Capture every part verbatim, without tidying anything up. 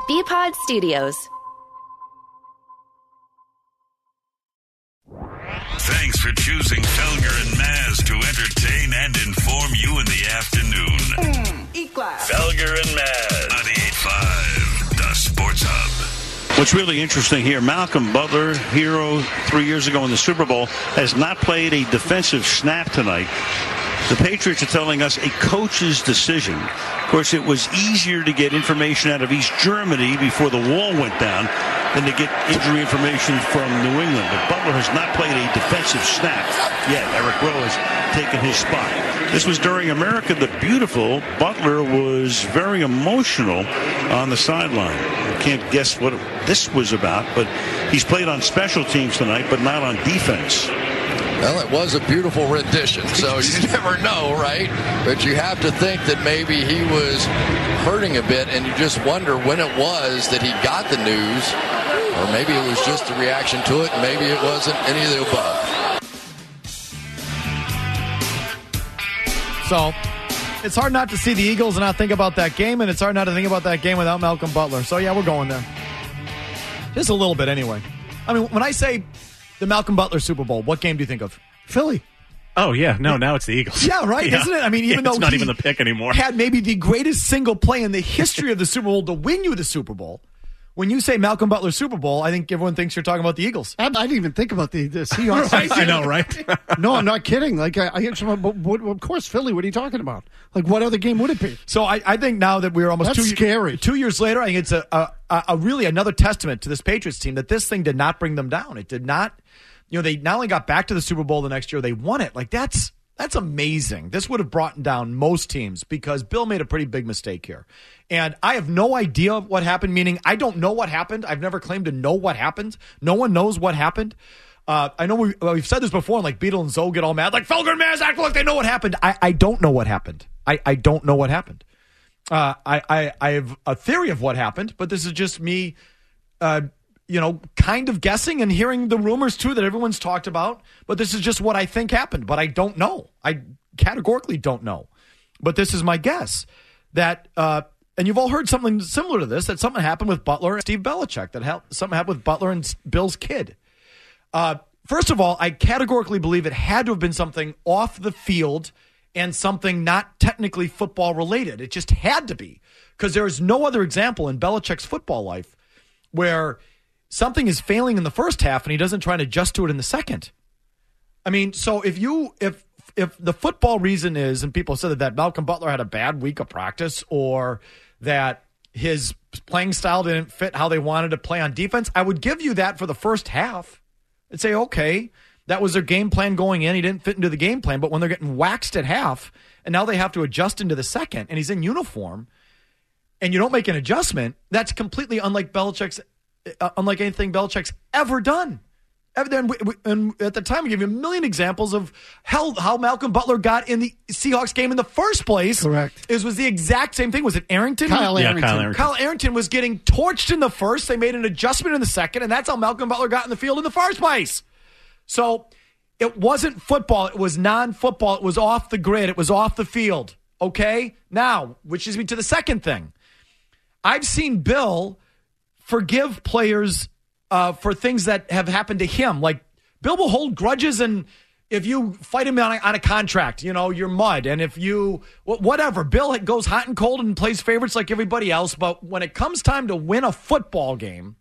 B-Pod Studios. Thanks for choosing Felger and Maz to entertain and inform you in the afternoon. Mm, E-Class. Felger and Maz. ninety-eight point five, the Sports Hub. What's really interesting here, Malcolm Butler, hero three years ago in the Super Bowl, has not played a defensive snap tonight. The Patriots are telling us a coach's decision. Of course, it was easier to get information out of East Germany before the wall went down than to get injury information from New England. But Butler has not played a defensive snap yet. Eric Rowe has taken his spot. This was during America the Beautiful. Butler was very emotional on the sideline. I can't guess what this was about, but he's played on special teams tonight, but not on defense. Well, it was a beautiful rendition, so you never know, right? But you have to think that maybe he was hurting a bit, and you just wonder when it was that he got the news, or maybe it was just a reaction to it, and maybe it wasn't any of the above. So, it's hard not to see the Eagles and not think about that game, and it's hard not to think about that game without Malcolm Butler. So, yeah, we're going there. Just a little bit, anyway. I mean, when I say the Malcolm Butler Super Bowl, what game do you think of? Philly. Oh, yeah. No, now it's the Eagles. Yeah, right, yeah. Isn't it? I mean, even yeah, though it's not he even the pick anymore. Had maybe the greatest single play in the history of the Super Bowl to win you the Super Bowl. When you say Malcolm Butler Super Bowl, I think everyone thinks you're talking about the Eagles. I, I didn't even think about the, the Seahawks. Right? I know, right? No, I'm not kidding. Like, I, I of course, Philly. What are you talking about? Like, what other game would it be? So I, I think now that we're almost That's two, scary. two years later, I think it's a, a, a really another testament to this Patriots team that this thing did not bring them down. It did not. You know, they not only got back to the Super Bowl the next year, they won it. Like, that's that's amazing. This would have brought down most teams because Bill made a pretty big mistake here. And I have no idea what happened, meaning I don't know what happened. I've never claimed to know what happened. No one knows what happened. Uh, I know we, well, we've said this before, and like Beetle and Zoe get all mad, like Felger and Maz act like they know what happened. I, I don't know what happened. I, I don't know what happened. Uh, I, I, I have a theory of what happened, but this is just me uh, you know, kind of guessing and hearing the rumors, too, that everyone's talked about. But this is just what I think happened. But I don't know. I categorically don't know. But this is my guess that, uh, and you've all heard something similar to this, that something happened with Butler and Steve Belichick, that ha- something happened with Butler and Bill's kid. Uh, first of all, I categorically believe it had to have been something off the field and something not technically football related. It just had to be, because there is no other example in Belichick's football life where something is failing in the first half and he doesn't try to adjust to it in the second. I mean, so if you if if the football reason is, and people said that, that Malcolm Butler had a bad week of practice or that his playing style didn't fit how they wanted to play on defense, I would give you that for the first half. I'd say, okay, that was their game plan going in. He didn't fit into the game plan, but when they're getting waxed at half and now they have to adjust into the second and he's in uniform and you don't make an adjustment, that's completely unlike Belichick's Uh, unlike anything Belichick's ever done. And, we, we, and at the time, we gave you a million examples of how, how Malcolm Butler got in the Seahawks game in the first place. Correct. It was the exact same thing. Was it Arrington? Kyle yeah, Arrington. Kyle Arrington. Kyle Arrington was getting torched in the first. They made an adjustment in the second, and that's how Malcolm Butler got in the field in the first place. So it wasn't football. It was non-football. It was off the grid. It was off the field. Okay? Now, which leads me to the second thing. I've seen Bill forgive players uh, for things that have happened to him. Like, Bill will hold grudges, and if you fight him on a, on a contract, you know, you're mud. And if you, whatever, Bill goes hot and cold and plays favorites like everybody else. But when it comes time to win a football game,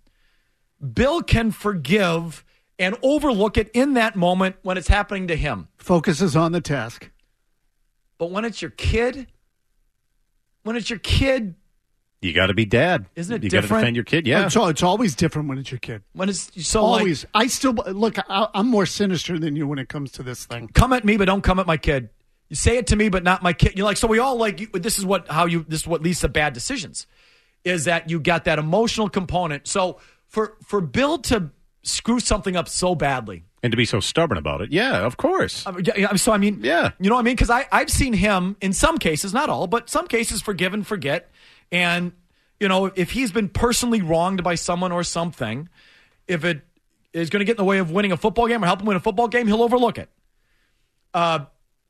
Bill can forgive and overlook it in that moment when it's happening to him. Focuses on the task. But when it's your kid, when it's your kid, You got to be dad. Isn't it you different? You got to defend your kid, yeah. It's, it's always different when it's your kid. When it's so always. like, I still look. I, I'm more sinister than you when it comes to this thing. Come at me, but don't come at my kid. You say it to me, but not my kid. You're like, so we all like. You, this is what how you. This is what leads to bad decisions, is that you got that emotional component. So for for Bill to screw something up so badly and to be so stubborn about it, yeah, of course. Uh, yeah, so I mean, yeah, you know what I mean? Because I I've seen him in some cases, not all, but some cases, forgive and forget, and. You know, if he's been personally wronged by someone or something, if it is going to get in the way of winning a football game or help him win a football game, he'll overlook it. Uh,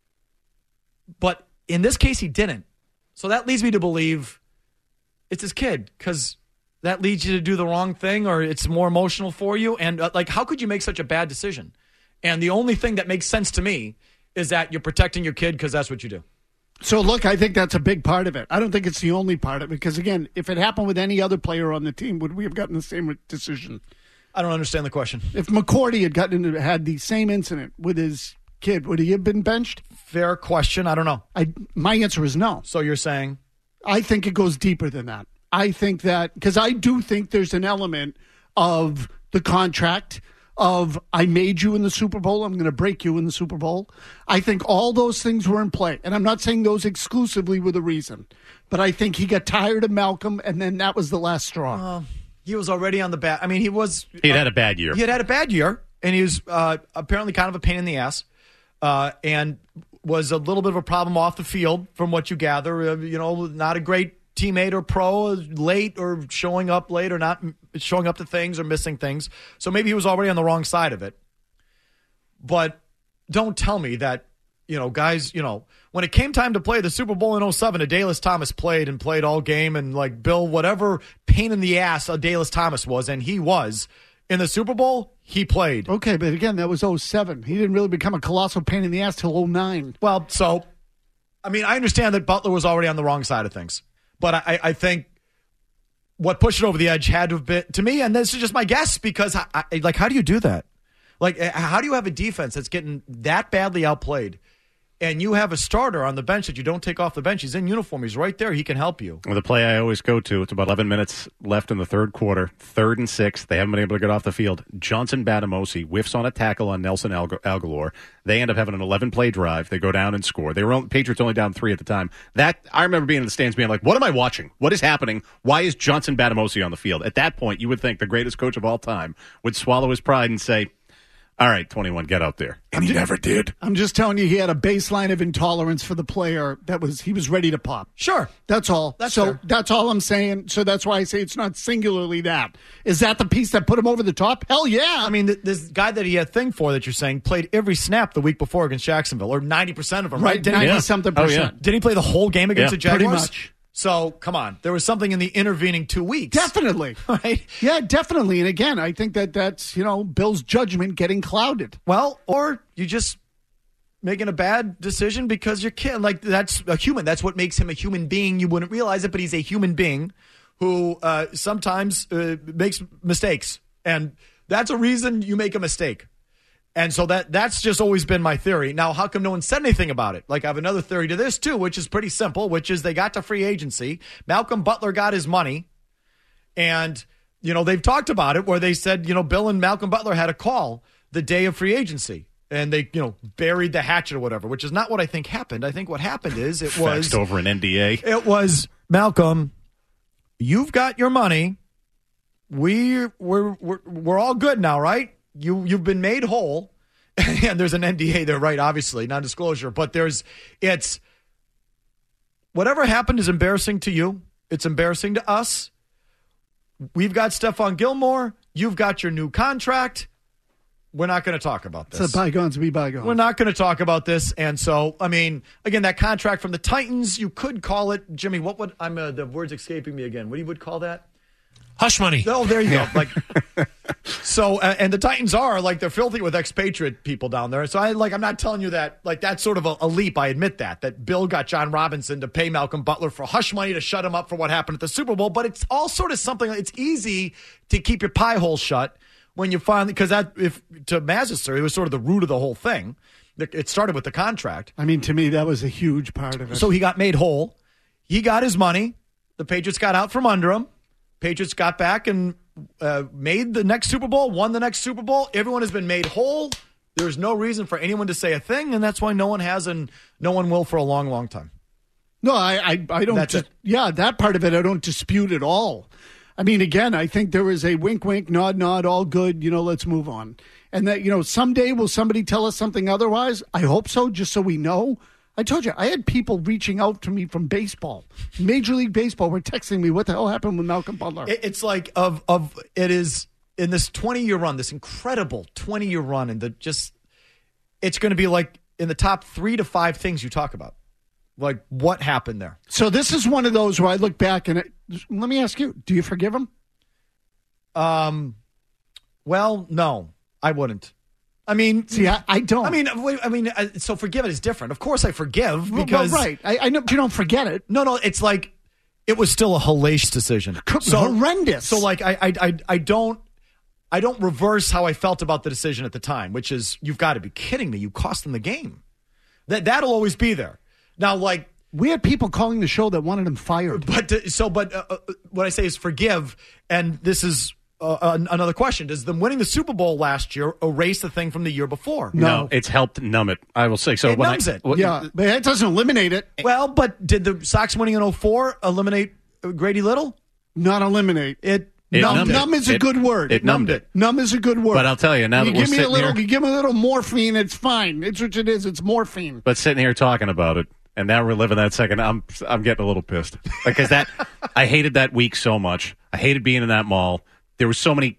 but in this case, he didn't. So that leads me to believe it's his kid, because that leads you to do the wrong thing, or it's more emotional for you. And uh, like, how could you make such a bad decision? And the only thing that makes sense to me is that you're protecting your kid because that's what you do. So, look, I think that's a big part of it. I don't think it's the only part of it because, again, if it happened with any other player on the team, would we have gotten the same decision? I don't understand the question. If McCourty had gotten into, had the same incident with his kid, would he have been benched? Fair question. I don't know. I my answer is no. So you're saying? I think it goes deeper than that. I think that because I do think there's an element of the contract of I made you in the Super Bowl, I'm going to break you in the Super Bowl. I think all those things were in play. And I'm not saying those exclusively were the reason. But I think he got tired of Malcolm, and then that was the last straw. Uh, he was already on the bad. I mean, he was. He had uh, had a bad year. He had had a bad year, and he was uh, apparently kind of a pain in the ass, uh, and was a little bit of a problem off the field, from what you gather. Uh, you know, not a great teammate or pro, late or showing up late or not showing up to things or missing things. So maybe he was already on the wrong side of it. But don't tell me that, you know, guys, you know, when it came time to play the Super Bowl in oh seven, Adalys Thomas played and played all game, and like Bill, whatever pain in the ass Adalys Thomas was, and he was, in the Super Bowl, he played. Okay, but again, that was oh seven. He didn't really become a colossal pain in the ass till oh nine. Well, so, I mean, I understand that Butler was already on the wrong side of things. But I, I think what pushed it over the edge had to have been, to me, and this is just my guess, because, I, I, like, how do you do that? Like, how do you have a defense that's getting that badly outplayed, and you have a starter on the bench that you don't take off the bench? He's in uniform. He's right there. He can help you. Well, the play I always go to, it's about eleven minutes left in the third quarter, third and six. They haven't been able to get off the field. Johnson Batamosi whiffs on a tackle on Nelson Alg- Aguilar. They end up having an eleven-play drive. They go down and score. They were only, Patriots only down three at the time. That I remember being in the stands being like, what am I watching? What is happening? Why is Johnson Batamosi on the field? At that point, you would think the greatest coach of all time would swallow his pride and say, all right, twenty-one, get out there. And he never did. I'm just telling you, he had a baseline of intolerance for the player that was, he was ready to pop. Sure. That's all. That's so fair. That's all I'm saying. So that's why I say it's not singularly that. Is that the piece that put him over the top? Hell yeah. I mean, th- this guy that he had a thing for that you're saying played every snap the week before against Jacksonville, or ninety percent of them, right? Right, Didn't, ninety-something Oh, yeah. percent. didn't he play the whole game against Yeah, the Jaguars? pretty much. So, come on. There was something in the intervening two weeks. Definitely. Right? Yeah, definitely. And again, I think that that's, you know, Bill's judgment getting clouded. Well, or you just making a bad decision because you're kid. Like, that's a human. That's what makes him a human being. You wouldn't realize it, but he's a human being who uh, sometimes uh, makes mistakes. And that's a reason you make a mistake. And so that that's just always been my theory. Now, how come no one said anything about it? Like, I have another theory to this, too, which is pretty simple, which is they got to free agency. Malcolm Butler got his money. And, you know, they've talked about it where they said, you know, Bill and Malcolm Butler had a call the day of free agency. And they, you know, buried the hatchet or whatever, which is not what I think happened. I think what happened is it was... Faxed over an N D A. It was, Malcolm, you've got your money. We, we're, we're, we're all good now, right? You, you've been made whole. And there's an N D A there, right? Obviously, non-disclosure. But there's, it's, whatever happened is embarrassing to you. It's embarrassing to us. We've got Stephon Gilmore. You've got your new contract. We're not going to talk about this. So bygones be bygones. We're not going to talk about this. And so, I mean, again, that contract from the Titans, you could call it, Jimmy, what would, I'm, uh, the word's escaping me again. What do you would call that? Hush money. Oh, there you go. Like, so, uh, and the Titans are like, they're filthy with expatriate people down there. So I like, I'm not telling you that, like, that's sort of a, a leap. I admit that, that Bill got John Robinson to pay Malcolm Butler for hush money to shut him up for what happened at the Super Bowl. But it's all sort of something, it's easy to keep your pie hole shut when you finally, because that, if to Mazzer, it was sort of the root of the whole thing. It started with the contract. I mean, to me, that was a huge part of it. So he got made whole. He got his money. The Patriots got out from under him. Patriots got back and uh, made the next Super Bowl, won the next Super Bowl. Everyone has been made whole. There's no reason for anyone to say a thing, and that's why no one has and no one will for a long, long time. No, I, I, I don't. That's dis- it. Yeah, that part of it I don't dispute at all. I mean, again, I think there was a wink, wink, nod, nod, all good. You know, let's move on. And that, you know, someday will somebody tell us something otherwise? I hope so, just so we know. I told you, I had people reaching out to me from baseball. Major League Baseball were texting me, what the hell happened with Malcolm Butler? It, it's like, of of it is, in this twenty-year run, this incredible twenty-year run, and the just, it's going to be like in the top three to five things you talk about. Like, what happened there? So this is one of those where I look back and it, let me ask you, do you forgive him? Um, well, no, I wouldn't. I mean, see, I, I don't. I mean, I mean, uh, so forgive it is different. Of course, I forgive Well, because well, right. I, I know, but you don't forget it. no, no, it's like it was still a hellacious decision. So horrendous. So like, I, I, I, I don't, I don't reverse how I felt about the decision at the time, which is you've got to be kidding me. You cost them the game. That that'll always be there. Now, like. We had people calling the show that wanted him fired. But uh, so, but uh, uh, what I say is forgive, and this is uh, an- another question: does them winning the Super Bowl last year erase the thing from the year before? No, it's helped numb it. I will say so. It when numbs I, it. what- Yeah, but it doesn't eliminate it. Well, but did the Sox winning in oh four eliminate Grady Little? Not eliminate. It, It numb, numbed it. numb is a It- good word. it numbed it. Numb is a good word. But I'll tell you, now you that we're give me a sitting little, here- you give me a little morphine, it's fine. It's what it is. It's morphine. But sitting here talking about it, and now we're living that second, I'm I'm getting a little pissed because that I hated that week so much. I hated being in that mall. There were so many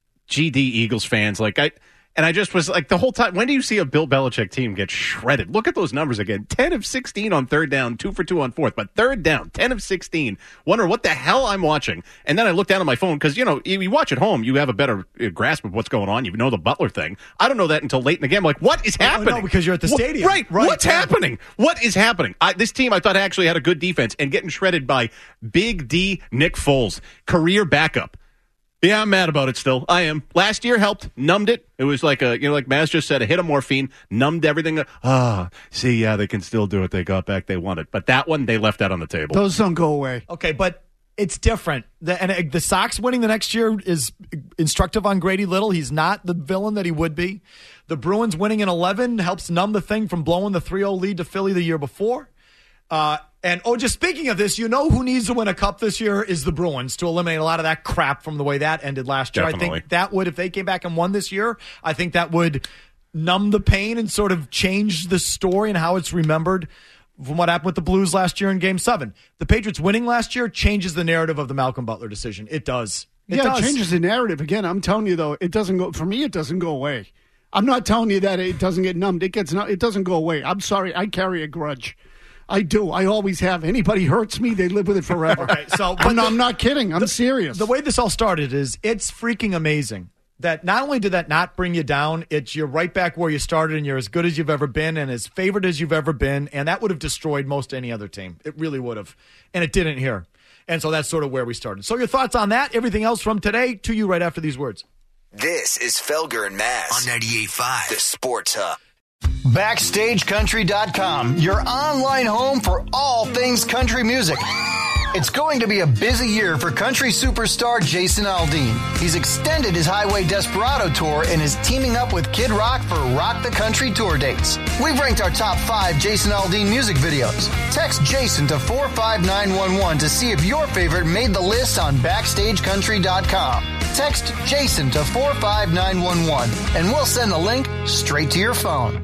G D Eagles fans, like I, and I just was like the whole time. When do you see a Bill Belichick team get shredded? Look at those numbers again: ten of sixteen on third down, two for two on fourth, but third down, ten of sixteen. Wonder what the hell I'm watching. And then I look down at my phone because you know you, you watch at home, you have a better uh, grasp of what's going on. You know the Butler thing. I don't know that until late in the game. I'm like, what is Oh, no, happening? because you're at the What- stadium. right? Right, What's yeah. happening? What is happening? I, this team, I thought actually had a good defense, and getting shredded by Big D Nick Foles, career backup. Yeah, I'm mad about it still. I am. Last year helped, numbed it. It was like a, you know, like Maz just said, a hit of morphine, numbed everything. Ah, see, yeah, they can still do it. They got back, they won it. But that one, they left out on the table. Those don't go away. Okay, but it's different. The, and uh, the Sox winning the next year is instructive on Grady Little. He's not the villain that he would be. The Bruins winning in eleven helps numb the thing from blowing the three oh lead to Philly the year before. Uh, and, oh, just speaking of this, you know who needs to win a cup this year is the Bruins to eliminate a lot of that crap from the way that ended last year. I Definitely. think that would, if they came back and won this year, I think that would numb the pain and sort of change the story and how it's remembered from what happened with the Blues last year in Game seven. The Patriots winning last year changes the narrative of the Malcolm Butler decision. It does. It yeah, does. it changes the narrative. Again, I'm telling you, though, it doesn't go, for me, it doesn't go away. I'm not telling you that it doesn't get numbed. It gets, it doesn't go away. I'm sorry. I carry a grudge. I do. I always have. Anybody hurts me, they live with it forever. Okay, so- I'm, not, I'm not kidding. I'm serious. The way this all started is it's freaking amazing that not only did that not bring you down, it's you're right back where you started and you're as good as you've ever been and as favored as you've ever been. And that would have destroyed most any other team. It really would have. And it didn't here. And so that's sort of where we started. So your thoughts on that, everything else from today, to you right after these words. This is Felger and Maz on ninety-eight point five, the Sports Hub. Backstage Country dot com, your online home for all things country music. It's going to be a busy year for country superstar Jason Aldean. He's extended his Highway Desperado tour and is teaming up with Kid Rock for Rock the Country tour dates. We've ranked our top five Jason Aldean music videos. Text Jason to four five nine one one to see if your favorite made the list on Backstage Country dot com. Text Jason to four five nine one one and we'll send the link straight to your phone.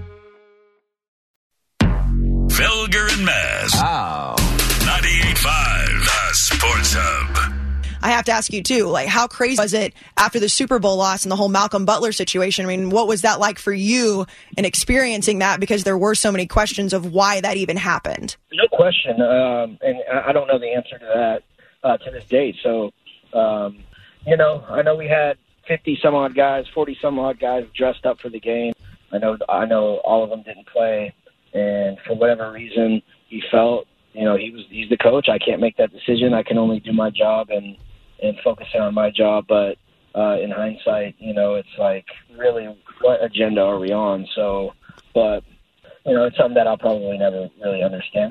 Felger and Maz. Oh. ninety-eight point five, the Sports Hub. I have to ask you, too, like, how crazy was it after the Super Bowl loss and the whole Malcolm Butler situation? I mean, what was that like for you in experiencing that? Because there were so many questions of why that even happened. No question. Um, and I don't know the answer to that uh, to this date. So, um, you know, I know we had fifty-some-odd guys, forty-some-odd guys dressed up for the game. I know, I know all of them didn't play. And for whatever reason, he felt, you know, he was he's the coach. I can't make that decision. I can only do my job and, and focus on my job. But uh, in hindsight, you know, it's like, really, what agenda are we on? So, but, you know, it's something that I'll probably never really understand.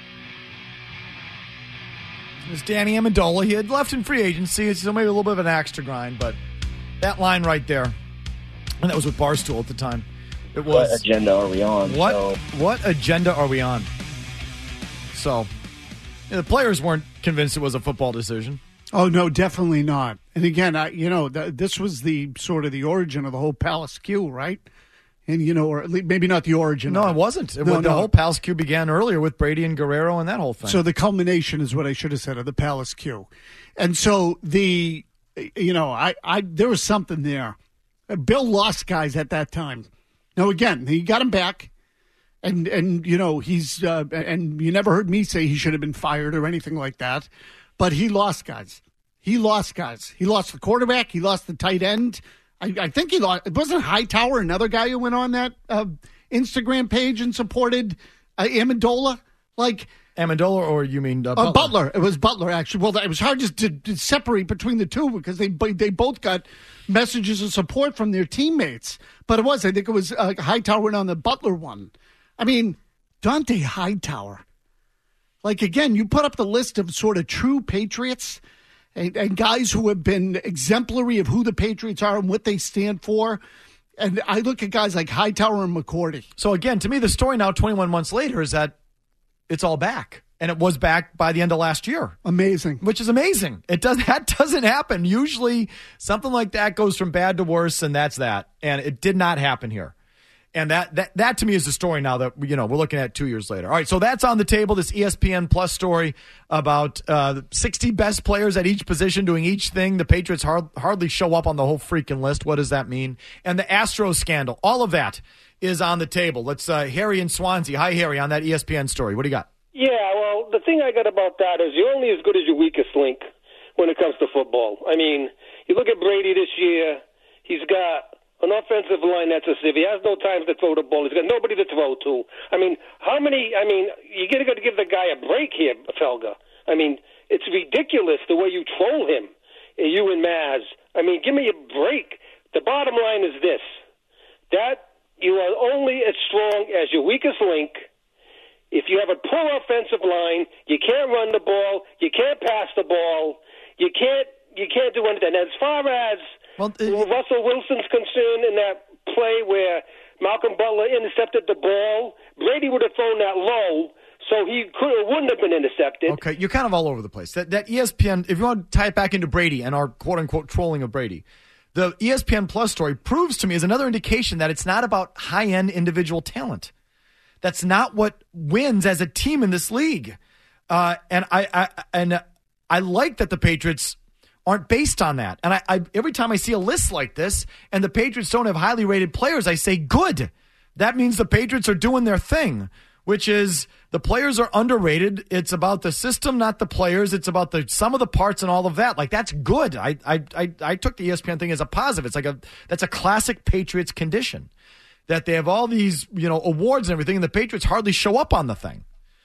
It was Danny Amendola. He had left in free agency, so maybe a little bit of an axe to grind, but that line right there, and that was with Barstool at the time. It was, what agenda are we on? What So, what agenda are we on? So, yeah, the players weren't convinced it was a football decision. Oh, no, definitely not. And again, I, you know, th- this was the sort of the origin of the whole Palace Q, right? And, you know, or at least, maybe not the origin. No, of it wasn't. It, No, the no. whole Palace Q began earlier with Brady and Guerrero and that whole thing. So the culmination is what I should have said of the Palace Q. And so the, you know, I, I there was something there. Bill lost guys at that time. Now, again, he got him back. And, and you know, he's, uh, and you never heard me say he should have been fired or anything like that. But he lost guys. He lost guys. He lost the quarterback. He lost the tight end. I, I think he lost. Wasn't Hightower another guy who went on that uh, Instagram page and supported uh, Amendola? Like Amendola, or you mean uh, Butler? Uh, Butler? It was Butler, actually. Well, it was hard just to, to separate between the two because they they both got messages of support from their teammates. But it was, I think it was uh, Hightower went on the Butler one. I mean, Dante Hightower. Like, again, you put up the list of sort of true Patriots and, and guys who have been exemplary of who the Patriots are and what they stand for. And I look at guys like Hightower and McCourty. So, again, to me, the story now, twenty-one months later, is that it's all back. And it was back by the end of last year. Amazing. Which is amazing. It does That doesn't happen. Usually, something like that goes from bad to worse, and that's that. And it did not happen here. And that, that, that to me is the story now that, you know, we're looking at two years later. All right, so that's on the table, this E S P N Plus story about uh, sixty best players at each position doing each thing. The Patriots hard, hardly show up on the whole freaking list. What does that mean? And the Astros scandal. All of that is on the table. Let's, uh, Harry in Swansea. Hi, Harry, on that E S P N story. What do you got? Yeah, well, the thing I got about that is you're only as good as your weakest link when it comes to football. I mean, you look at Brady this year, he's got an offensive line that's a sieve. He has no time to throw the ball. He's got nobody to throw to. I mean, how many, I mean, you got to give the guy a break here, Felger. I mean, it's ridiculous the way you troll him, you and Maz. I mean, give me a break. The bottom line is this, that you are only as strong as your weakest link. If you have a poor offensive line, you can't run the ball, you can't pass the ball, you can't you can't do anything. As far as well, uh, Russell Wilson's concerned in that play where Malcolm Butler intercepted the ball, Brady would have thrown that low, so he could wouldn't have been intercepted. Okay, you're kind of all over the place. That that E S P N, if you want to tie it back into Brady and our quote-unquote trolling of Brady, the E S P N Plus story proves to me is another indication that it's not about high-end individual talent. That's not what wins as a team in this league. Uh, and I, I and I like that the Patriots aren't based on that. And I, I every time I see a list like this and the Patriots don't have highly rated players, I say, good. That means the Patriots are doing their thing, which is the players are underrated. It's about the system, not the players. It's about the sum of the parts and all of that. Like, that's good. I I I, I took the E S P N thing as a positive. It's like a that's a classic Patriots condition. That they have all these, you know, awards and everything, and the Patriots hardly show up on the thing.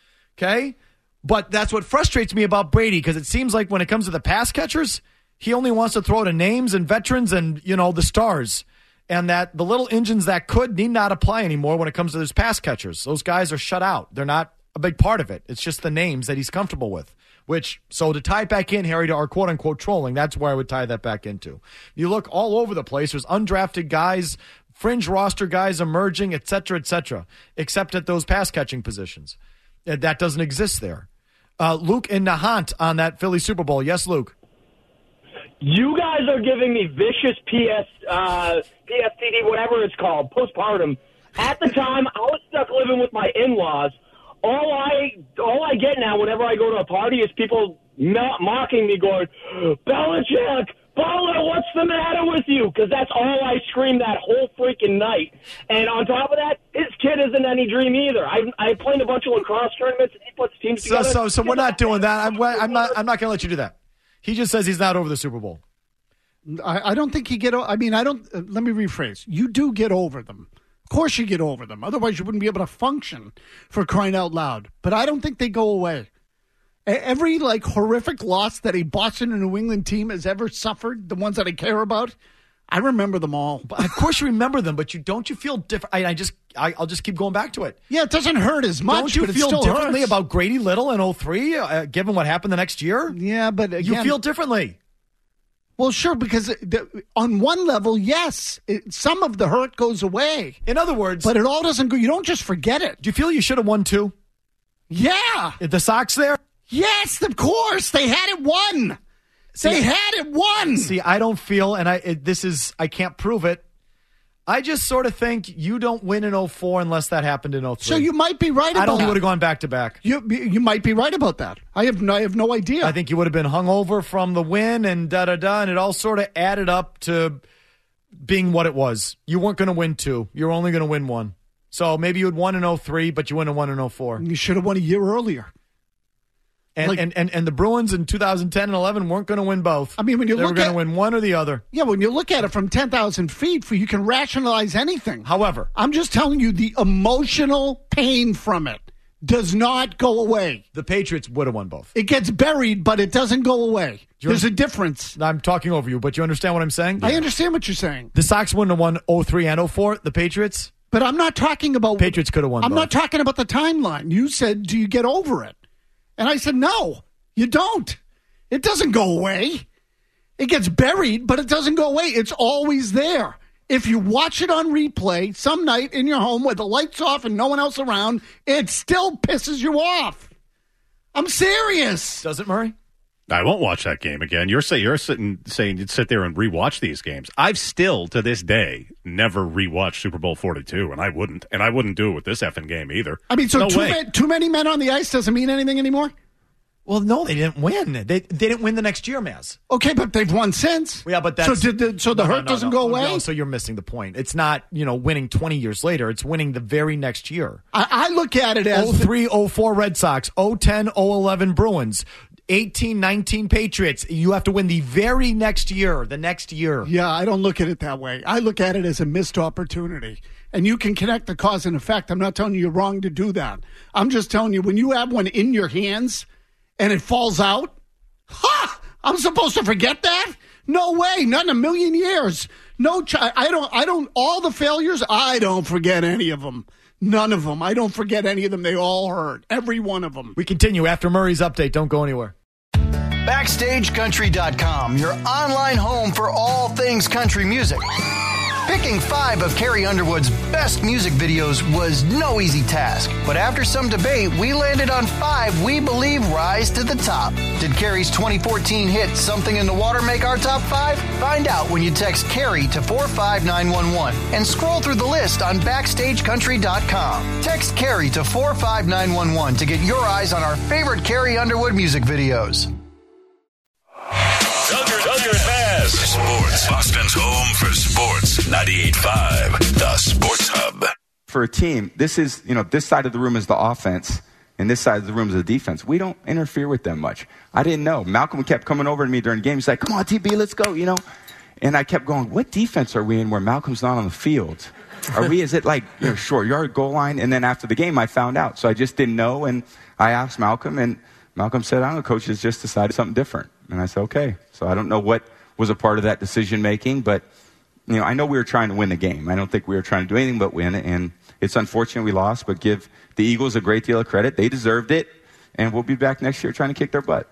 Okay? But that's what frustrates me about Brady, because it seems like when it comes to the pass catchers, he only wants to throw to names and veterans and, you know, the stars. And that the little engines that could need not apply anymore when it comes to those pass catchers. Those guys are shut out. They're not a big part of it. It's just the names that he's comfortable with. Which, so to tie it back in, Harry, to our quote-unquote trolling, that's where I would tie that back into. You look all over the place. There's undrafted guys, fringe roster guys emerging, et cetera, et cetera, except at those pass-catching positions. That doesn't exist there. Uh, Luke in Nahant on that Philly Super Bowl. Yes, Luke. You guys are giving me vicious P S, uh, P S T D, whatever it's called, postpartum. At the time, I was stuck living with my in-laws. All I all I get now whenever I go to a party is people not mocking me going, Belichick, Butler, what's the matter with you? Because that's all I screamed that whole freaking night. And on top of that, his kid isn't any dream either. I I played a bunch of lacrosse tournaments and he puts teams so, together. So so we're not doing that. I'm I'm not I'm not going to let you do that. He just says he's not over the Super Bowl. I, I don't think he get. I mean, I don't. Uh, let me rephrase. You do get over them. Of course, you get over them. Otherwise, you wouldn't be able to function, for crying out loud. But I don't think they go away. Every like horrific loss that a Boston and New England team has ever suffered, the ones that I care about, I remember them all. But of course, you remember them, but you don't. You feel different. I, I just, I, I'll just keep going back to it. Yeah, it doesn't hurt as much. Don't you but feel it still differently hurts. about Grady Little in oh three, uh, given what happened the next year? Yeah, but again, you feel differently. Well, sure, because the, on one level, yes, it, some of the hurt goes away. In other words, but it all doesn't go. You don't just forget it. Do you feel you should have won two? Yeah, the Sox there. Yes, of course, they had it won. See, they had it won. See, I don't feel, and I it, this is I can't prove it. I just sort of think you don't win in oh four unless that happened in oh three. So you might be right about that. I don't think you would have gone back to back. You you might be right about that. I have no, I have no idea. I think you would have been hungover from the win and da-da-da, and it all sort of added up to being what it was. You weren't going to win two. You were only going to win one. So maybe you had won in oh three, but you wouldn't have won in oh four. You should have won a year earlier. And, Like- and, and, and the Bruins in two thousand ten and eleven weren't going to win both. I mean, when you they were look going at- to win one or the other. Yeah, when you look at it from ten thousand feet, for you can rationalize anything. However, I'm just telling you the emotional pain from it does not go away. The Patriots would have won both. It gets buried, but it doesn't go away. You There's a under- difference. I'm talking over you, but you understand what I'm saying? I understand what you're saying. The Sox wouldn't have won oh three and oh four. The Patriots? But I'm not talking about... Patriots could have won I'm both. not talking about the timeline. You said, do you get over it? And I said, no, you don't. It doesn't go away. It gets buried, but it doesn't go away. It's always there. If you watch it on replay some night in your home with the lights off and no one else around, it still pisses you off. I'm serious. Does it, Murray? I won't watch that game again. You're say you're sitting saying you'd sit there and rewatch these games. I've still to this day never rewatched Super Bowl forty-two, and I wouldn't, and I wouldn't do it with this effing game either. I mean, so no too, way. ma- too many men on the ice doesn't mean anything anymore? Well, no, they didn't win. They they didn't win the next year, Maz. Okay, but they've won since. Yeah, but that's so. Did the, so the no, no, hurt no, doesn't no. go away. No, so you're missing the point. It's not you know winning twenty years later. It's winning the very next year. I, I look at it as oh three oh four Red Sox, oh ten oh eleven Bruins, eighteen nineteen Patriots. You have to win the very next year. The next year. Yeah, I don't look at it that way. I look at it as a missed opportunity. And you can connect the cause and effect. I'm not telling you you're wrong to do that. I'm just telling you when you have one in your hands and it falls out, ha! I'm supposed to forget that? No way, not in a million years. No, ch- I don't. I don't. All the failures, I don't forget any of them. None of them. I don't forget any of them. They all hurt. Every one of them. We continue after Murray's update. Don't go anywhere. Backstage Country dot com, your online home for all things country music. Picking five of Carrie Underwood's best music videos was no easy task, but after some debate, we landed on five we believe rise to the top. Did Carrie's twenty fourteen hit Something in the Water make our top five? Find out when you text Carrie to four five nine one one and scroll through the list on Backstage Country dot com. Text Carrie to four five nine one one to get your eyes on our favorite Carrie Underwood music videos. Duggar, Duggar and Maz. Sports. Boston's home for sports. ninety-eight point five, the Sports Hub. For a team, this is, you know, this side of the room is the offense, and this side of the room is the defense. We don't interfere with them much. I didn't know. Malcolm kept coming over to me during the game. He's like, come on, T B, let's go, you know. And I kept going, what defense are we in where Malcolm's not on the field? Are we, is it like, you know, short yard, goal line? And then after the game, I found out. So I just didn't know, and I asked Malcolm, and Malcolm said, I don't know, coach has just decided something different. And I said, okay. So I don't know what was a part of that decision-making, but, you know, I know we were trying to win the game. I don't think we were trying to do anything but win, and it's unfortunate we lost, but give the Eagles a great deal of credit. They deserved it, and we'll be back next year trying to kick their butt.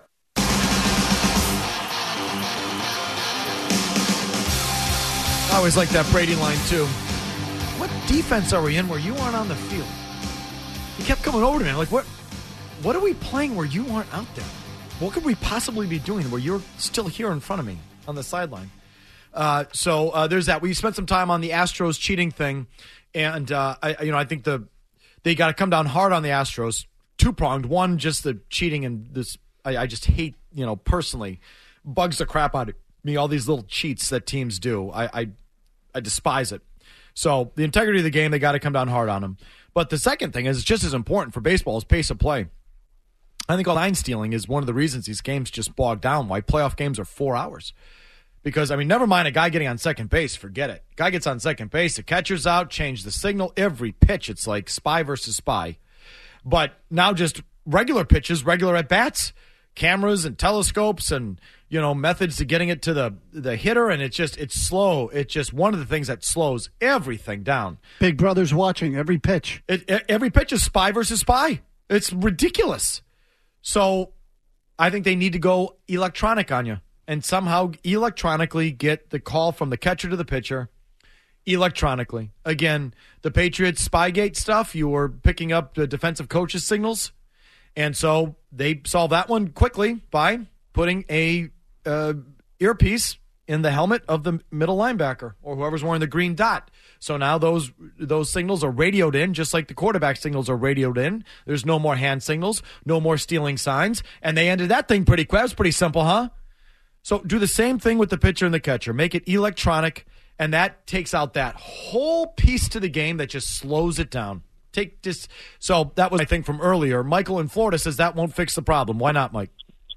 I always like that Brady line, too. What defense are we in where you aren't on the field? He kept coming over to me. I'm like, what, what are we playing where you aren't out there? What could we possibly be doing where you're still here in front of me on the sideline? Uh, so uh, there's that. We spent some time on the Astros cheating thing, and uh, I, you know, I think the they got to come down hard on the Astros. Two pronged. One, just the cheating, and this I, I just hate. You know, personally, bugs the crap out of me. All these little cheats that teams do, I I, I despise it. So the integrity of the game, they got to come down hard on them. But the second thing is just as important for baseball is pace of play. I think all line stealing is one of the reasons these games just bog down, why playoff games are four hours. Because, I mean, never mind a guy getting on second base, forget it. Guy gets on second base, the catcher's out, change the signal. Every pitch, it's like spy versus spy. But now just regular pitches, regular at-bats, cameras and telescopes and, you know, methods to getting it to the, the hitter, and it's just, it's slow. It's just one of the things that slows everything down. Big Brother's watching every pitch. It, every pitch is spy versus spy. It's ridiculous. So I think they need to go electronic on you and somehow electronically get the call from the catcher to the pitcher electronically. Again, the Patriots Spygate stuff, you were picking up the defensive coaches' signals. And so they solved that one quickly by putting a uh, earpiece in the helmet of the middle linebacker or whoever's wearing the green dot. So now those those signals are radioed in, just like the quarterback signals are radioed in. There's no more hand signals, no more stealing signs, and they ended that thing pretty quick. It was pretty simple, huh? So do the same thing with the pitcher and the catcher. Make it electronic, and that takes out that whole piece to the game that just slows it down. Take just so that was I think from earlier. Michael in Florida says that won't fix the problem. Why not, Mike?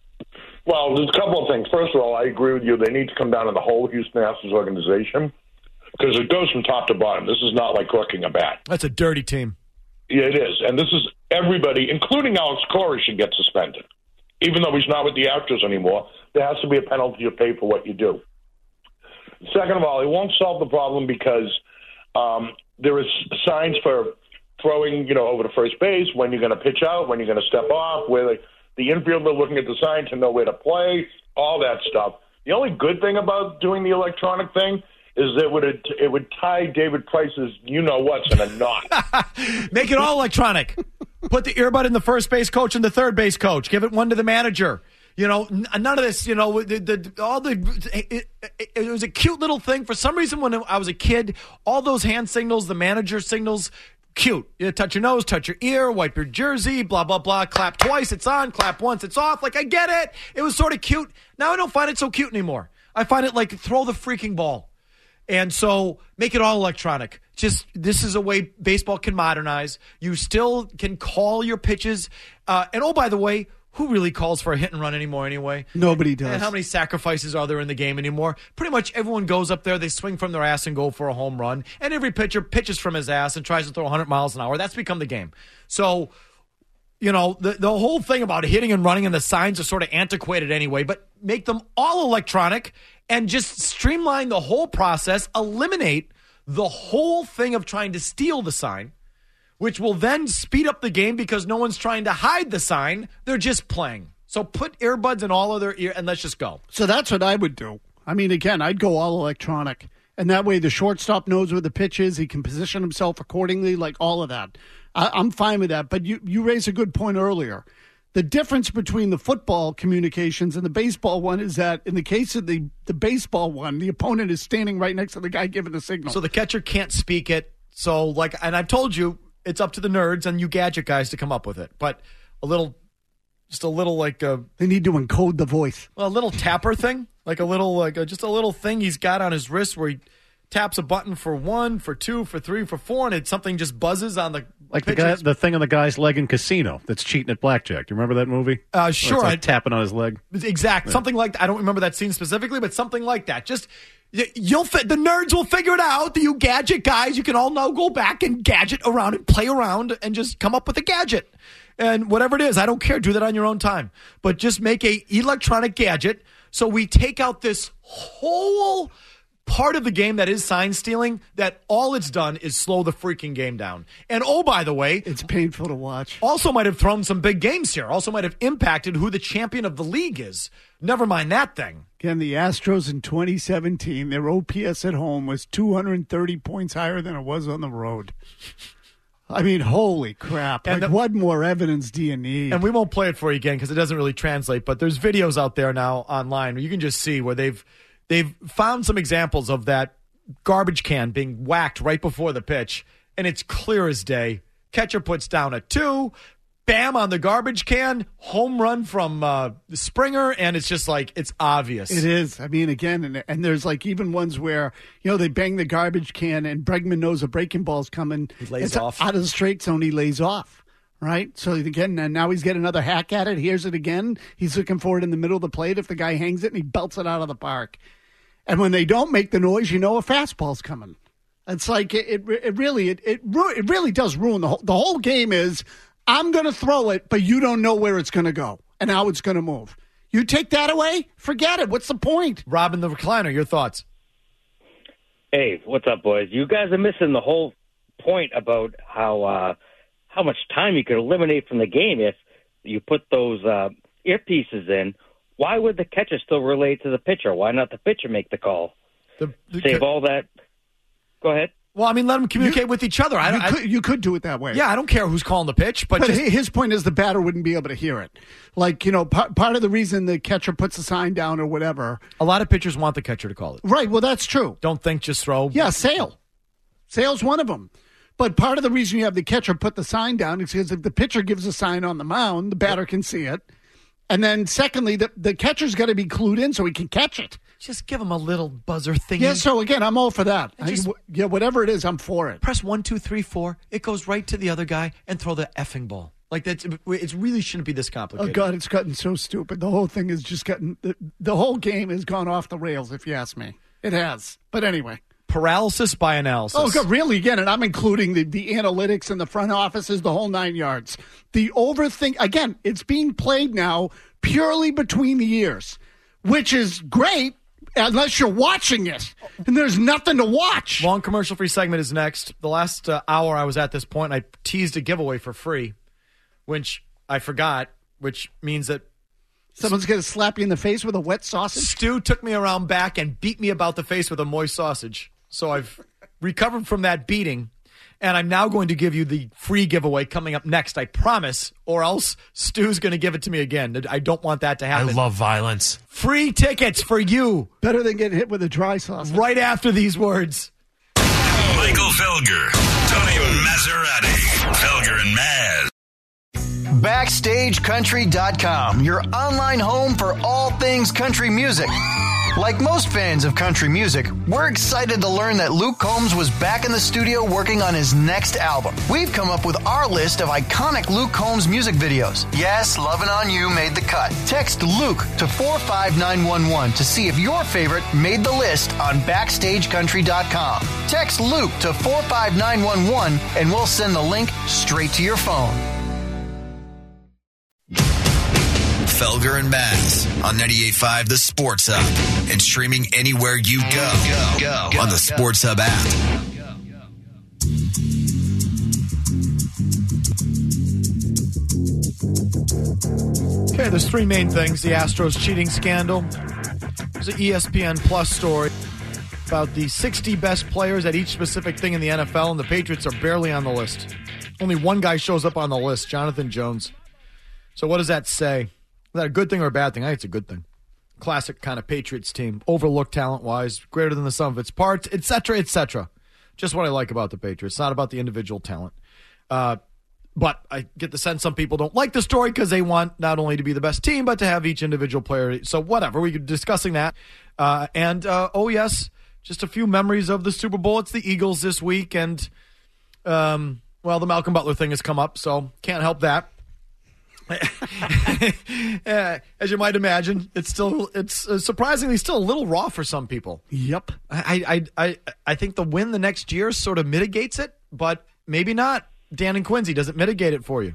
Well, there's a couple of things. First of all, I agree with you. They need to come down to the whole Houston Astros organization because it goes from top to bottom. This is not like cooking a bat. That's a dirty team. Yeah, it is. And this is everybody, including Alex Cora, should get suspended. Even though he's not with the Astros anymore, there has to be a penalty to pay for what you do. Second of all, it won't solve the problem because um, there is signs for throwing, you know, over to first base, when you're going to pitch out, when you're going to step off, where the, the infielder looking at the sign to know where to play, all that stuff. The only good thing about doing the electronic thing is that it would, it would tie David Price's you-know-whats in a knot. Make it all electronic. Put the earbud in the first base coach and the third base coach. Give it one to the manager. You know, none of this, you know, the, the, all the, it, it, it was a cute little thing. For some reason, when I was a kid, all those hand signals, the manager signals, cute. You touch your nose, touch your ear, wipe your jersey, blah, blah, blah. Clap twice, it's on. Clap once, it's off. Like, I get it. It was sort of cute. Now I don't find it so cute anymore. I find it like throw the freaking ball. And so make it all electronic. Just this is a way baseball can modernize. You still can call your pitches. Uh, and, oh, by the way, who really calls for a hit and run anymore anyway? Nobody does. And how many sacrifices are there in the game anymore? Pretty much everyone goes up there, they swing from their ass and go for a home run. And every pitcher pitches from his ass and tries to throw one hundred miles an hour. That's become the game. So, you know, the, the whole thing about hitting and running and the signs are sort of antiquated anyway, but make them all electronic and just streamline the whole process, eliminate the whole thing of trying to steal the sign, which will then speed up the game because no one's trying to hide the sign. They're just playing. So put earbuds in all of their ear and let's just go. So that's what I would do. I mean, again, I'd go all electronic. And that way the shortstop knows where the pitch is. He can position himself accordingly, like all of that. I, I'm fine with that. But you, you raised a good point earlier. The difference between the football communications and the baseball one is that in the case of the, the baseball one, the opponent is standing right next to the guy giving the signal. So the catcher can't speak it. So, like, and I've told you, it's up to the nerds and you gadget guys to come up with it. But a little, just a little like a... They need to encode the voice. Well, a little tapper thing. Like a little, like a, just a little thing he's got on his wrist where he taps a button for one, for two, for three, for four, and it something just buzzes on the Like the guy, the thing on the guy's leg in Casino that's cheating at blackjack. You remember that movie? Uh, sure. Like tapping on his leg. Exact. Yeah. Something like that. I don't remember that scene specifically, but something like that. Just... You'll fit, the nerds will figure it out. You gadget guys, you can all now go back and gadget around and play around and just come up with a gadget. And whatever it is, I don't care. Do that on your own time. But just make a electronic gadget so we take out this whole part of the game that is sign stealing, that all it's done is slow the freaking game down. And oh, by the way, it's painful to watch. Also might have thrown some big games here. Also might have impacted who the champion of the league is. Never mind that thing. Again, the Astros in twenty seventeen, their O P S at home was two hundred thirty points higher than it was on the road. I mean, holy crap. Like, the, what more evidence do you need? And we won't play it for you again because it doesn't really translate, but there's videos out there now online where you can just see where they've they've found some examples of that garbage can being whacked right before the pitch, and it's clear as day. Catcher puts down a two, bam, on the garbage can, home run from uh, Springer, and it's just like, it's obvious. It is. I mean, again, and, and there's like even ones where, you know, they bang the garbage can and Bregman knows a breaking ball's coming. He lays it's off. Out of the straight zone, he lays off, right? So again, and now he's getting another hack at it. Here's it again. He's looking for it in the middle of the plate. If the guy hangs it and he belts it out of the park. And when they don't make the noise, you know a fastball's coming. It's like, it, it, it really, it, it, it really does ruin the whole, the whole game is, I'm going to throw it, but you don't know where it's going to go and how it's going to move. You take that away, forget it. What's the point? Robin the Recliner, your thoughts? Hey, what's up, boys? You guys are missing the whole point about how uh, how much time you could eliminate from the game if you put those uh, earpieces in. Why would the catcher still relate to the pitcher? Why not the pitcher make the call? The, the Save ca- all that. Go ahead. Well, I mean, let them communicate you, with each other. I you, don't, could, I, you could do it that way. Yeah, I don't care who's calling the pitch. But, but just, his point is the batter wouldn't be able to hear it. Like, you know, part, part of the reason the catcher puts the sign down or whatever. A lot of pitchers want the catcher to call it. Right, well, that's true. Don't think, just throw. Yeah, Sale. Sale's one of them. But part of the reason you have the catcher put the sign down is because if the pitcher gives a sign on the mound, the batter can see it. And then secondly, the, the catcher's got to be clued in so he can catch it. Just give him a little buzzer thingy. Yeah, so again, I'm all for that. I, just- yeah, whatever it is, I'm for it. Press one, two, three, four. It goes right to the other guy and throw the effing ball. Like that, it really shouldn't be this Oh, complicated. God, it's gotten so stupid. The whole thing has just gotten, the, the whole game has gone off the rails, if you ask me. It has. But anyway. Paralysis by analysis. Oh, God, really? Again, and I'm including the, the analytics and the front offices, the whole nine yards. The overthink, again, it's being played now purely between the ears, which is great unless you're watching it. And there's nothing to watch. Long commercial-free segment is next. The last uh, hour I was at this point, I teased a giveaway for free, which I forgot, which means that someone's going to slap you in the face with a wet sausage. Stu took me around back and beat me about the face with a moist sausage. So I've recovered from that beating, and I'm now going to give you the free giveaway coming up next, I promise, or else Stu's going to give it to me again. I don't want that to happen. I love violence. Free tickets for you. Better than getting hit with a dry sausage. Right after these words. Michael Felger, Tony Maserati, Felger and Maz. Backstage Country dot com, your online home for all things country music. Like most fans of country music, we're excited to learn that Luke Combs was back in the studio working on his next album. We've come up with our list of iconic Luke Combs music videos. Yes, Lovin' On You made the cut. Text Luke to four five nine one one to see if your favorite made the list on Backstage Country dot com. Text Luke to four five nine one one and we'll send the link straight to your phone. Felger and Maz on ninety-eight point five The Sports Hub and streaming anywhere you go, go, go, go on the Sports Hub app. Okay, there's three main things. The Astros cheating scandal. There's an E S P N Plus story about the sixty best players at each specific thing in the N F L, and the Patriots are barely on the list. Only one guy shows up on the list, Jonathan Jones. So what does that say? Is that a good thing or a bad thing? I think it's a good thing. Classic kind of Patriots team. Overlooked talent-wise, greater than the sum of its parts, et cetera, et cetera. Just what I like about the Patriots. It's not about the individual talent. Uh, but I get the sense some people don't like the story because they want not only to be the best team, but to have each individual player. So whatever. We're discussing that. Uh, and, uh, oh, yes, just a few memories of the Super Bowl. It's the Eagles this week. And, um, well, the Malcolm Butler thing has come up, so can't help that. uh, as you might imagine, it's still it's uh, surprisingly still a little raw for some people. Yep. I, I I I think the win the next year sort of mitigates it, but maybe not. Dan and Quincy, does it mitigate it for you?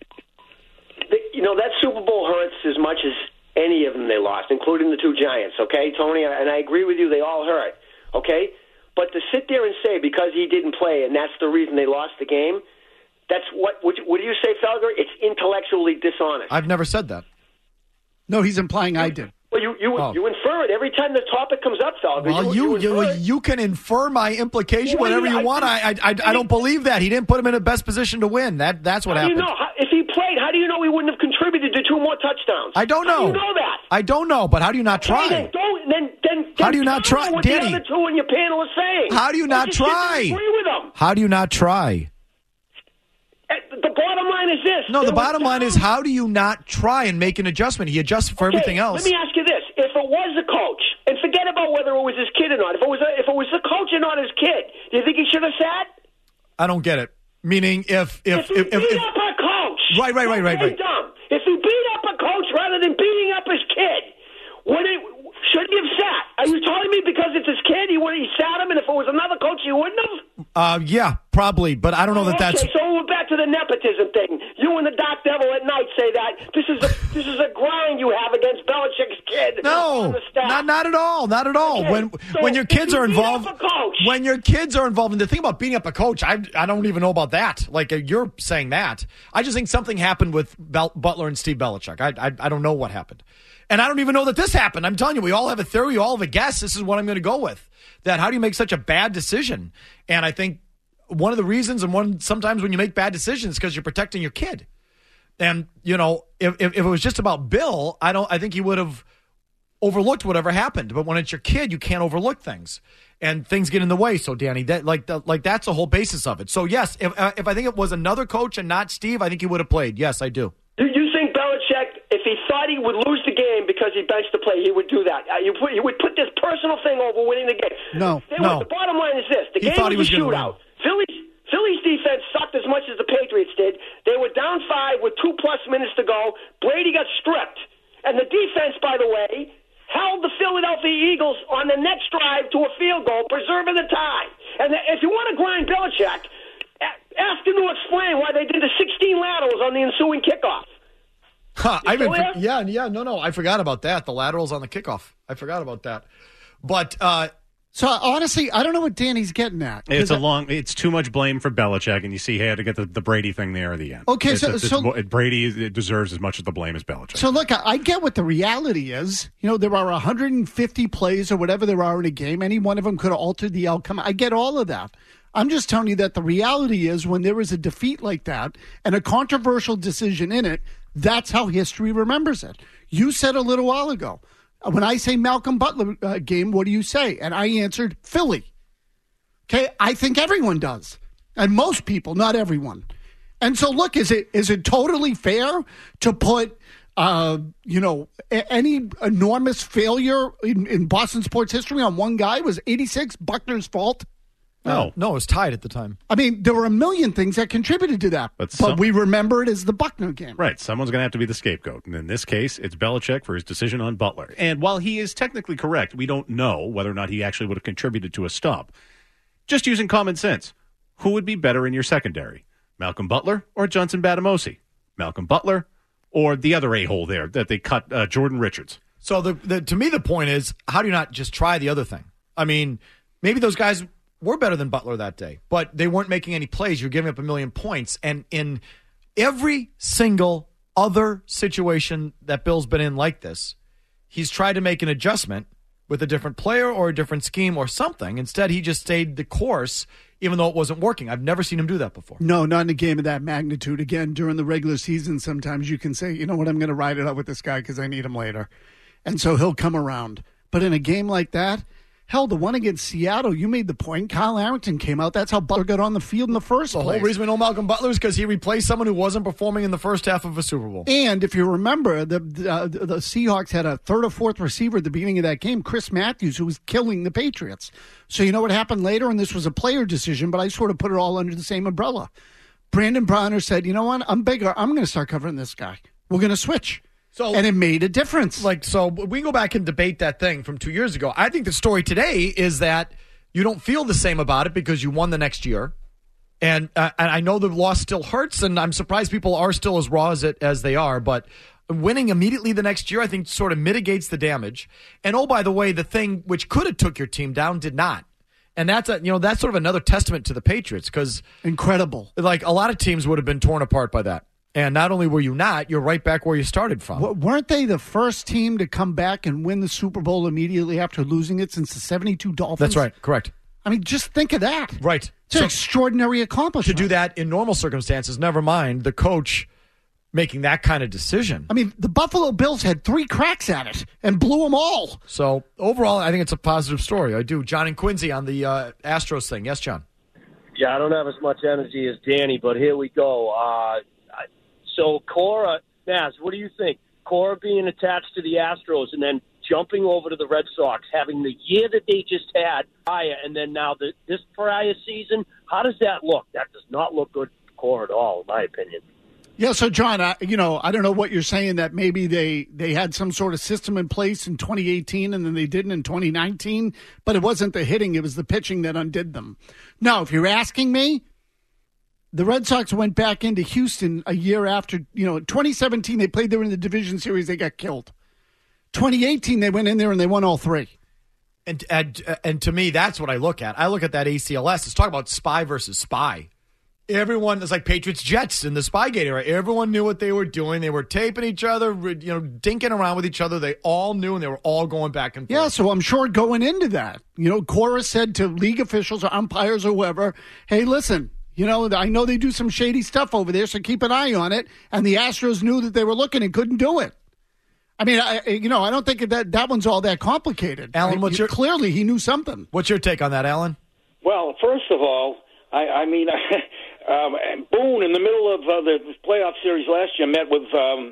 You know, that Super Bowl hurts as much as any of them they lost, including the two Giants, okay, Tony? And I agree with you, they all hurt, okay? But to sit there and say because he didn't play and that's the reason they lost the game, that's what, what, what do you say, Felger? It's intellectually dishonest. I've never said that. No, he's implying I did. Well, you you, Oh. you infer it every time the topic comes up, Felger. Well, you you, you, you, can infer my implication Well, whatever I- you want. I I, I, I don't believe that. He didn't put him in the best position to win. That That's what How do happened. you know? How, if he played, how do you know he wouldn't have contributed to two more touchdowns? I don't How know. do you know that? I don't know, but how do you not try? Okay, then don't. Then, then, How then do you not counter try- what Danny? the other two in your panel are saying. How do you Don't not just sit there and try? Agree with them. How do you not try? Uh, The bottom line is this. No, the There was bottom line is how do you not try and make an adjustment? He adjusts for Okay, everything else. Let me ask you this: if it was the coach, and forget about whether it was his kid or not, if it was a, if it was the coach and not his kid, do you think he should have sat? I don't get it. Meaning, if if If he if, if, beat if- up a coach, Right, right, right, right, okay, right. dumb. If he beat up a coach rather than beating up his kid, would it? Should he have sat? Are you telling me because it's his kid, he would he sat him, and if it was another coach, he wouldn't have? uh, yeah, probably, but I don't know that okay, that's. so we're back to the nepotism thing. You and the Dark Devil at night say that this is a this is a grind you have against Belichick's kid. on No, the staff. not not at all, not at all. Okay, when so when your if kids you are beat involved, up a coach- when your kids are involved, and the thing about beating up a coach, I I don't even know about that. Like uh, you're saying that, I just think something happened with Bel- Butler and Steve Belichick. I, I I don't know what happened, and I don't even know that this happened. I'm telling you, we all have a theory, we all have a guess. This is what I'm going to go with. That how do you make such a bad decision? And I think one of the reasons, and one sometimes when you make bad decisions, is because you're protecting your kid. And you know, if, if if it was just about Bill, I don't. I think he would have overlooked whatever happened. But when it's your kid, you can't overlook things, and things get in the way. So, Danny, that like the, like that's the whole basis of it. So, yes, if uh, if I think it was another coach and not Steve, I think he would have played. Yes, I do. Do you think Belichick, if he thought he would lose the game because he benched the play, he would do that. Uh, you put, he would put this personal thing over winning the game. No, they no. Were, the bottom line is this: the He game thought was he was a gonna shootout. Phillies, Phillies defense sucked as much as the Patriots did. They were down five with two plus minutes to go. Brady got stripped, and the defense, by the way, held the Philadelphia Eagles on the next drive to a field goal, preserving the tie. And if you want to grind Belichick, ask him to explain why they did the sixteen laterals on the ensuing kickoff. Huh, I even, yeah, yeah, no, no, I forgot about that. The laterals on the kickoff. I forgot about that. But uh, so honestly, I don't know what Danny's getting at. It's a I, long. It's too much blame for Belichick, and you see he had to get the, the Brady thing there at the end. Okay, it's, so, it's, so it's, Brady deserves as much of the blame as Belichick. So look, I, I get what the reality is. You know, there are one hundred fifty plays or whatever there are in a game. Any one of them could have altered the outcome. I get all of that. I'm just telling you that the reality is when there is a defeat like that and a controversial decision in it, that's how history remembers it. You said a little while ago, when I say Malcolm Butler uh, game, what do you say? And I answered Philly. Okay, I think everyone does. And most people, not everyone. And so look, is it is it totally fair to put uh, you know, a- any enormous failure in, in Boston sports history on one guy? Was eighty-six Buckner's fault? No, no, it was tied at the time. I mean, there were a million things that contributed to that, But but, some- we remember it as the Buckner game. Right. Someone's going to have to be the scapegoat. And in this case, it's Belichick for his decision on Butler. And while he is technically correct, we don't know whether or not he actually would have contributed to a stop. Just using common sense, who would be better in your secondary? Malcolm Butler or Johnson Batamosi? Malcolm Butler or the other a-hole there that they cut, uh, Jordan Richards? So the, the to me, the point is, how do you not just try the other thing? I mean, maybe those guys were better than Butler that day, but they weren't making any plays. You're giving up a million points. And in every single other situation that Bill's been in like this, he's tried to make an adjustment with a different player or a different scheme or something. Instead, he just stayed the course, even though it wasn't working. I've never seen him do that before. No, not in a game of that magnitude. Again, during the regular season, sometimes you can say, you know what, I'm going to ride it out with this guy because I need him later. And so he'll come around. But in a game like that, hell, the one against Seattle, you made the point. Kyle Arrington came out. That's how Butler got on the field in the first the place. The whole reason we know Malcolm Butler is because he replaced someone who wasn't performing in the first half of a Super Bowl. And if you remember, the uh, the Seahawks had a third or fourth receiver at the beginning of that game, Chris Matthews, who was killing the Patriots. So you know what happened later? And this was a player decision, but I sort of put it all under the same umbrella. Brandon Browner said, you know what? I'm bigger. I'm going to start covering this guy. We're going to switch. So, and it made a difference. Like, so we go back and debate that thing from two years ago. I think the story today is that you don't feel the same about it because you won the next year. And, uh, and I know the loss still hurts, and I'm surprised people are still as raw as, it, as they are. But winning immediately the next year, I think, sort of mitigates the damage. And, oh, by the way, the thing which could have took your team down did not. And that's a, you know, that's sort of another testament to the Patriots because incredible. Like a lot of teams would have been torn apart by that. And not only were you not, you're right back where you started from. W- weren't they the first team to come back and win the Super Bowl immediately after losing it since the seventy-two Dolphins? That's right. Correct. I mean, just think of that. Right. It's so, an extraordinary accomplishment. To do that in normal circumstances, never mind the coach making that kind of decision. I mean, the Buffalo Bills had three cracks at it and blew them all. So overall, I think it's a positive story. I do. John and Quincy on the uh, Astros thing. Yes, John? Yeah, I don't have as much energy as Danny, but here we go. Uh So, Cora, Naz, what do you think? Cora being attached to the Astros and then jumping over to the Red Sox, having the year that they just had prior, and then now the, this prior season, how does that look? That does not look good for Cora at all, in my opinion. Yeah, so, John, I, you know, I don't know what you're saying, that maybe they, they had some sort of system in place in twenty eighteen and then they didn't in twenty nineteen, but it wasn't the hitting, it was the pitching that undid them. Now, if you're asking me, the Red Sox went back into Houston a year after, you know, twenty seventeen, they played there in the division series, they got killed. twenty eighteen, they went in there and they won all three. And, and and to me, that's what I look at. I look at that A C L S. Let's talk about spy versus spy. Everyone, it's like Patriots Jets in the Spygate era. Everyone knew what they were doing. They were taping each other, you know, dinking around with each other. They all knew, and they were all going back and forth. Yeah, so I'm sure going into that, you know, Cora said to league officials or umpires or whoever, hey, listen, you know, I know they do some shady stuff over there, so keep an eye on it. And the Astros knew that they were looking and couldn't do it. I mean, I, you know, I don't think that that one's all that complicated. Alan, what's your, clearly he knew something. What's your take on that, Alan? Well, first of all, I, I mean, um, Boone in the middle of uh, the playoff series last year met with um,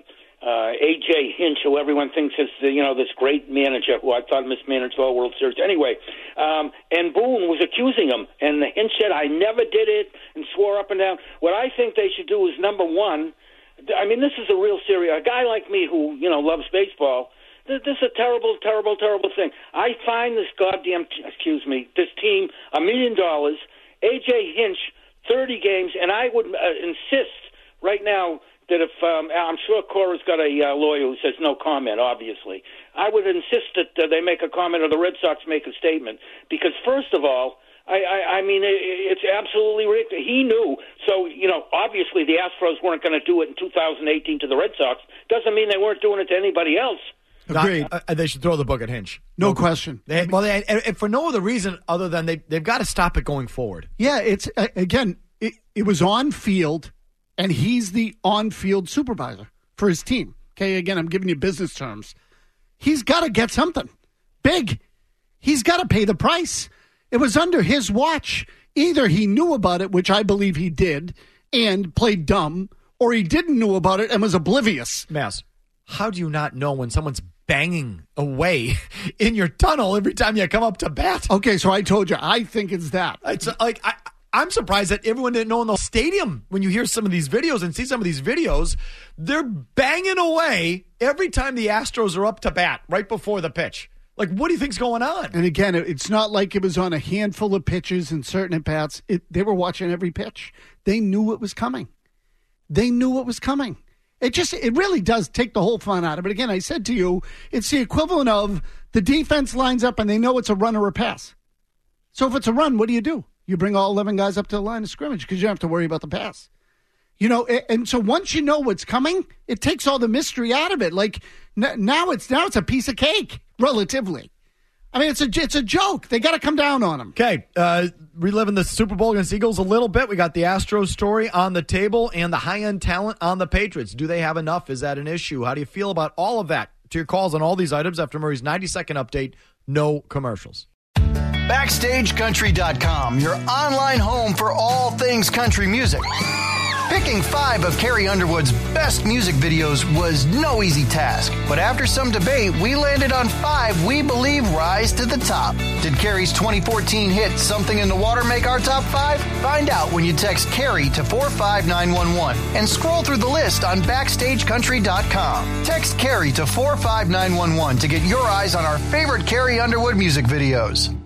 uh, A J Hinch, who everyone thinks is the, you know this great manager who I thought mismanaged all World Series. Anyway, um, and Boone was accusing him, and Hinch said, "I never did it," and swore up and down. What I think they should do is, number one, I mean, this is a real serious. A guy like me who you know loves baseball. This is a terrible, terrible, terrible thing. I find this goddamn, excuse me, this team a million dollars. A J Hinch, thirty games, and I would uh, insist right now that if, um, I'm sure Cora's got a uh, lawyer who says no comment, obviously. I would insist that uh, they make a comment or the Red Sox make a statement. Because, first of all, I, I, I mean, it, it's absolutely ridiculous. He knew. So, you know, obviously the Astros weren't going to do it in two thousand eighteen to the Red Sox. Doesn't mean they weren't doing it to anybody else. Agreed. Not, uh, they should throw the book at Hinch. No, no question. They, well, they, and for no other reason other than they, they've got to stop it going forward. Yeah, it's, uh, again, it, it was on field, and he's the on-field supervisor for his team. Okay, again, I'm giving you business terms. He's got to get something big. He's got to pay the price. It was under his watch. Either he knew about it, which I believe he did, and played dumb, or he didn't know about it and was oblivious. Mass, how do you not know when someone's banging away in your tunnel every time you come up to bat? Okay, so I told you, I think it's that. It's like I, I'm surprised that everyone didn't know in the stadium when you hear some of these videos and see some of these videos, they're banging away every time the Astros are up to bat right before the pitch. Like, what do you think's going on? And again, it's not like it was on a handful of pitches and certain at-bats. It, they were watching every pitch. They knew it was coming. They knew it was coming. It just, it really does take the whole fun out of it. Again, I said to you, it's the equivalent of the defense lines up and they know it's a run or a pass. So if it's a run, what do you do? You bring all eleven guys up to the line of scrimmage because you don't have to worry about the pass. You know, and so once you know what's coming, it takes all the mystery out of it. Like now it's now it's a piece of cake, relatively. I mean, it's a it's a joke. They got to come down on them. Okay, uh, reliving the Super Bowl against Eagles a little bit. We got the Astros story on the table and the high-end talent on the Patriots. Do they have enough? Is that an issue? How do you feel about all of that? To your calls on all these items after Murray's ninety-second update. No commercials. Backstage Country dot com, your online home for all things country music. Picking five of Carrie Underwood's best music videos was no easy task, but after some debate, we landed on five we believe rise to the top. Did Carrie's twenty fourteen hit Something in the Water make our top five? Find out when you text Carrie to four five nine one one and scroll through the list on Backstage Country dot com. Text Carrie to four five nine one one to get your eyes on our favorite Carrie Underwood music videos.